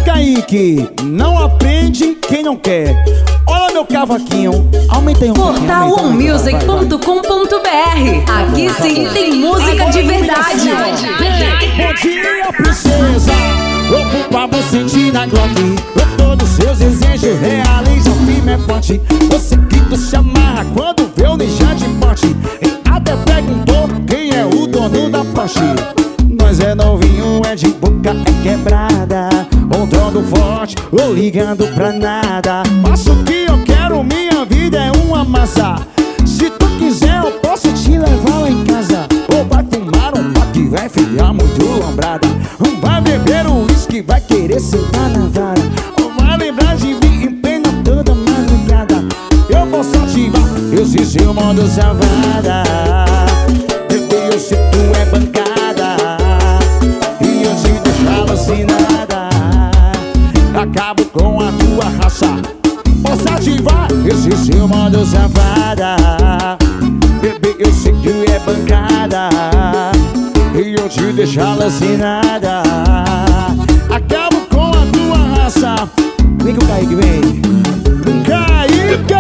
Kaique, não aprende quem não quer. Olha meu cavaquinho, aumentei um pouquinho. Portal1music.com.br. Aqui sim tem música de verdade. Bom dia, princesa. Ocupa você sentir na Glock. Todos seus desejos realiza o filme é ponte. Você que tu se amarra quando vê o ninja de ponte. Até perguntou quem é o dono da Porsche. Nós é novinho, é de boca, é quebrada. Montando forte, ou ligando pra nada. Faço o que eu quero, minha vida é uma massa. Se tu quiser eu posso te levar lá em casa. Ou vai fumar um pack, vai ficar muito lombrada. Vai beber um uísque, vai querer sentar na vara. Ou vai lembrar de mim em plena toda madrugada. Eu posso ativar esse seu modo salvada. Bebê, eu sei que tu é bancada e eu te deixo alucinada. Acabo com a tua raça. Posso ativar esse seu modo safada. Bebê, eu sei que é bancada e eu te deixo alucinada. Acabo com a tua raça. Vem com o Kaique, vem. Kaique!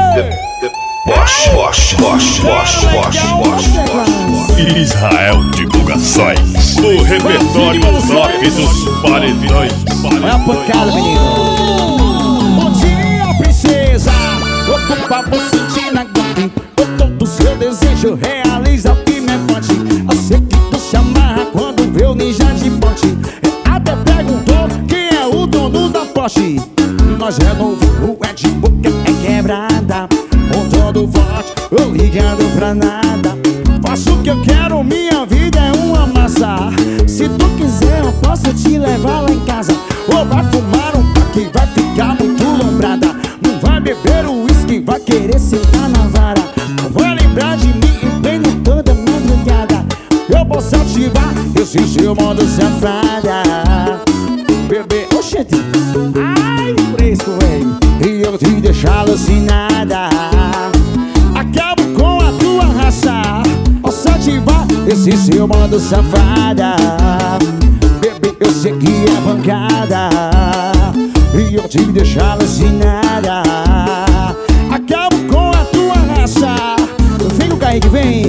Israel Divulgações. O repertório top dos paredões. Olha a pancada, menino. Bom dia, princesa. Ocupa você sentir na Glock. Todo seu desejo realiza firme é ponte. Eu sei que tu se amarra quando vê o ninja de ponte. Até perguntou quem é o dono da Porsche. Nós é novo, é de boca, é quebrada. Montando forte, ou ligando pra nada. Faço o que eu quero, minha vida é uma massa. Se tu quiser eu posso te levar lá em casa. Ou vai fumar um pack, vai ficar muito lombrada. Não vai beber o uísque, vai querer sentar na vara. Não vai lembrar de mim em plena toda madrugada. Eu posso ativar esse seu modo safada. Bebê, oxente, ai fresco, velho. E eu te deixo alucinada. Acabo com a tua raça. Posso ativar esse seu modo safada. Bebê, eu sei que é bancada e eu te deixo alucinada. Acabo com a tua raça. Vem o Kaique, vem.